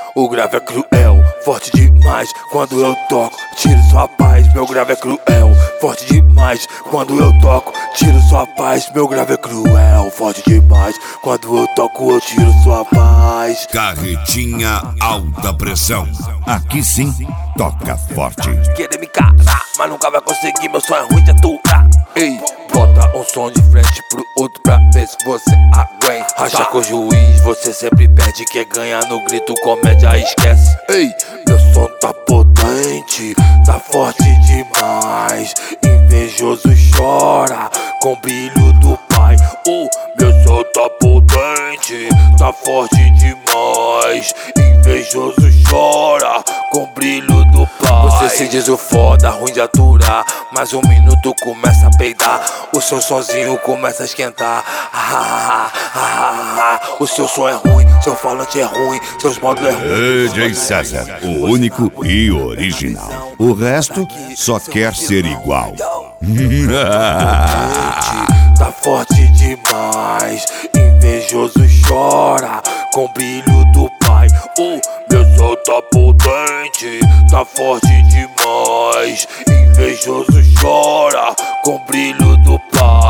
O grave é cruel, forte demais. Quando eu toco, tiro sua paz. Meu grave é cruel, forte demais. Quando eu toco, tiro sua paz. Meu grave é cruel, forte demais. Quando eu toco, eu tiro sua paz. Carretinha alta pressão. Aqui sim, toca forte. Querer me encarar, mas nunca vai conseguir. Meu sonho é ruim de aturar. Ei, bota um som de frente pro outro pra ver se você aguenta. Racha com o juiz, você sempre perde. Quer ganhar no grito, comédia esquece. Ei, meu som tá potente, tá forte demais. Invejoso chora com brilho do pai. Meu som tá potente, tá forte demais. Invejoso chora com brilho do pai. Você se diz o foda, ruim de aturar, mas um minuto começa a peidar. O seu sozinho começa a esquentar. O seu som é ruim, seu falante é ruim, seus modos é ruim. DJ César, o único e original. O resto só quer ser igual. Tá forte demais. Invejoso chora com brilho do pai. Meu som tá potente, tá forte demais. Invejoso chora com brilho do pai.